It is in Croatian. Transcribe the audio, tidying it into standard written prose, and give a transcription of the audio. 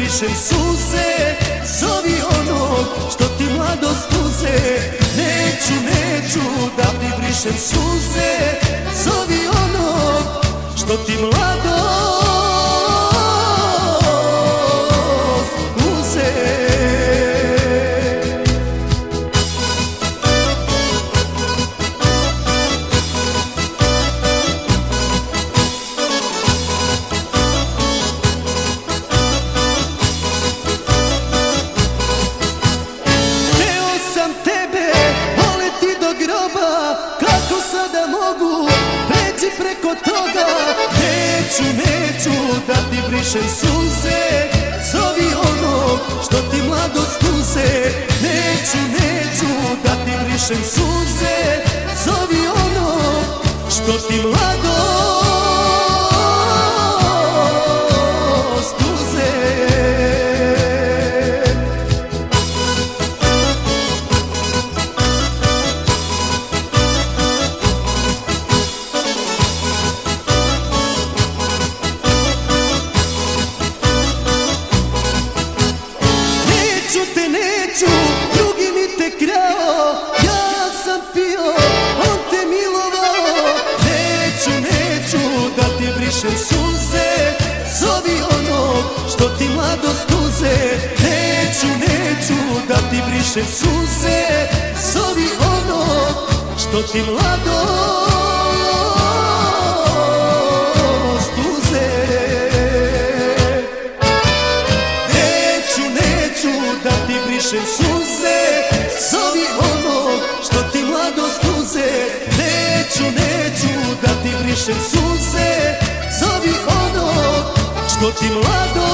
brišem suze, zovi onog što ti mladost uze. Neću, neću da ti brišem suze, zovi onog što ti mladost uze. Kako sada mogu preći preko toga? Neću, neću da ti brišem suze, zovi onog što ti mladost uze. Neću, neću da ti brišem suze, zovi onog što ti mladost uze. Neću, drugi mi te krao, ja sam pio, on te milovao. Neću, neću da ti brišem suze, zovi onog što ti mladost uze. Neću, neću da ti brišem suze, zovi onog što ti mladost uze. Neću, neću da ti brišem suze, zovi onog što ti mladost uze. Neću, neću da ti brišem suze, zovi onog što ti mladost